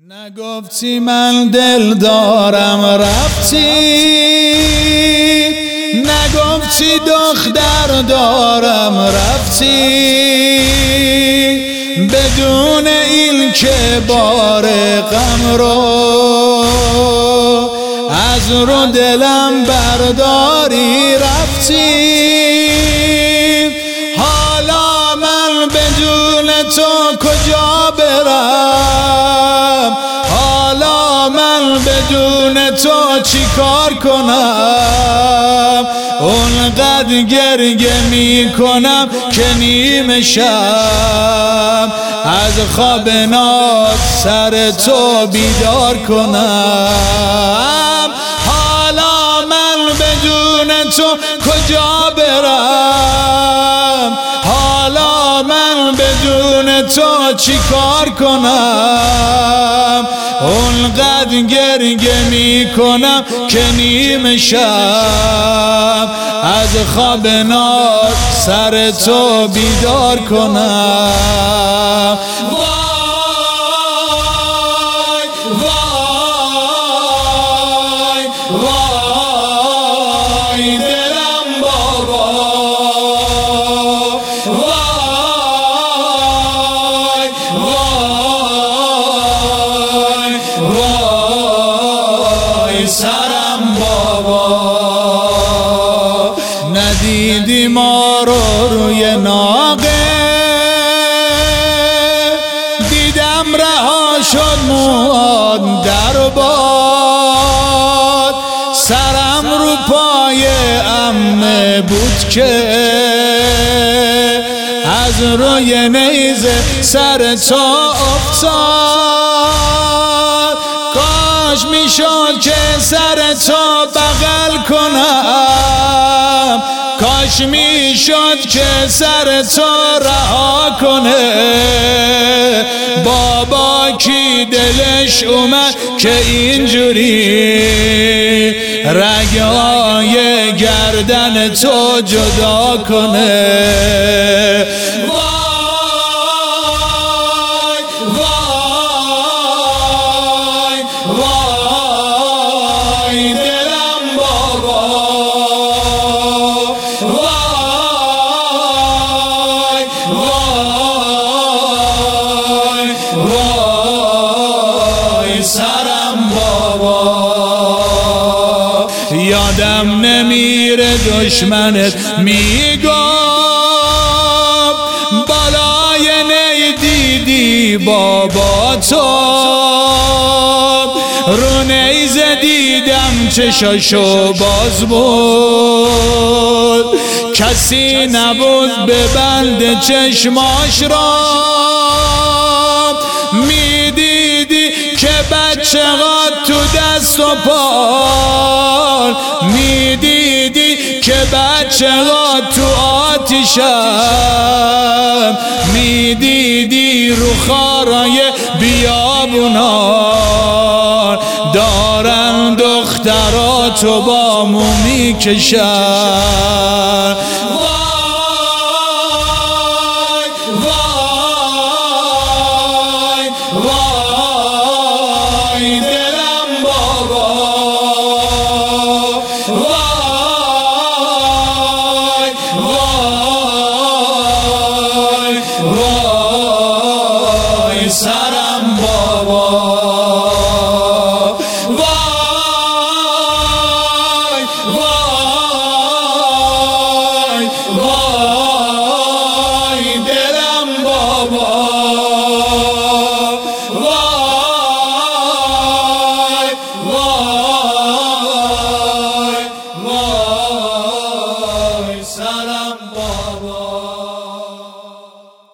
نگفتی من دل دارم رفتی، نگفتی دختر دارم رفتی، بدون این که بار غم رو از رو دلم برداری رفتی. حالا من بدون تو کجا برم، حالا من بدون تو چی کار کنم، اونقدر گریه می کنم که نیمه شب از خواب ناز سر تو بیدار کنم. حالا من بدون تو کجا برم، حالا من بدون تو چی کار کنم، اونقدر گریه می کنم که نیمه شب از خواب ناز سر تو بیدار کنم. وای وای وای دلم بابا، وای وای وای سرم بابا. ندیدی ما رو روی ناقه، دیدم رها شد موهات در باد، سرم رو پای عمه بود که از روی نیزه سر تو افتاد. کاش میشد که سر تو بغل کنم، کاش میشد که سر تو رها کنه. بابا کی دلش اومد که اینجوری رگای گردن تو جدا کنه. وای وای وای دلم بابا، وای وای وای سرم بابا. یادم نمیره دشمنت میگفت بالای نی دیدی بابا تو، رو نیزه دیدم چشاشو باز بود، کسی نبود ببند چشماش را. میدیدی که بچه ها تو دست و پا، میدیدی که بچه ها تو آتیشن، میدیدی رو خارای بیابونان دارن دختراتو با مو میکشن.